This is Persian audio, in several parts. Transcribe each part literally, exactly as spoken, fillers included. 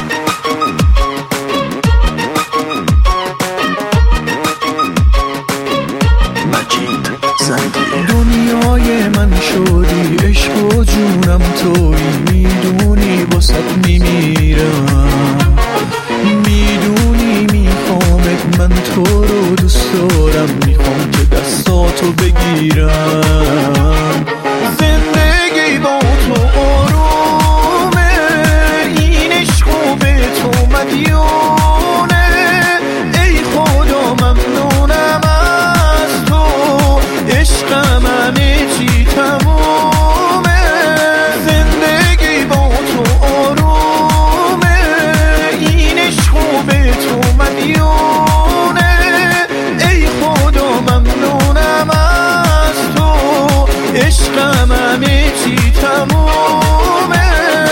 دنیای من شدی، عشق و جونم تویی، میدونی واسد میمیرم، میدونی میخوامت، من تو رو دوست دارم، میخوام که دستاتو بگیرم. زندگی با تو آرومه، این عشق و به تو مدیونه، ای خدا ممنونم از تو، عشقم همه چی تمومه. زندگی با تو آرومه، این عشق و به تو مدیونه، ای خدا ممنونم از تو، عشقم همه چی تمومه.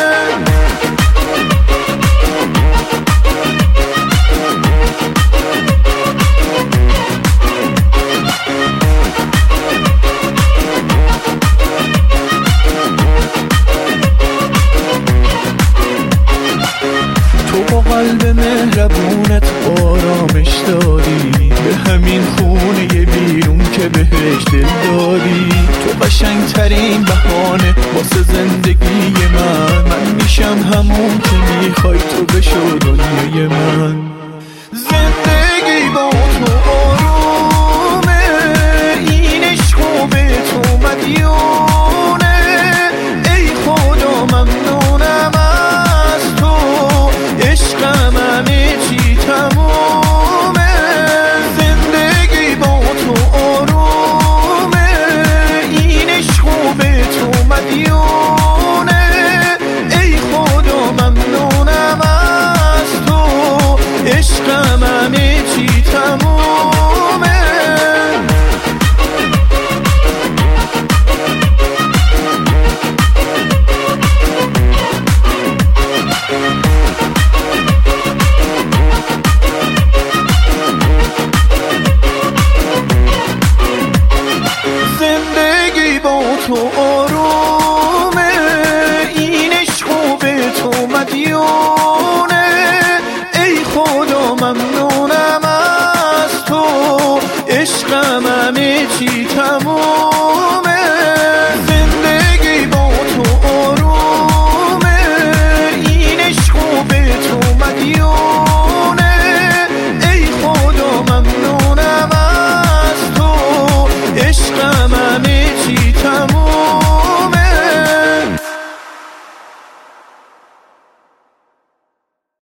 تو با قلب مهربونت آرامش دادی، به همین خونه بیرون که بهش دل دادی. تو قشنگترین بهانه واسه زندگی من، من میشم همون که میخوای تو بشو دنیای من. زندگی با تو آرومه، این عشق و به تو مدیون،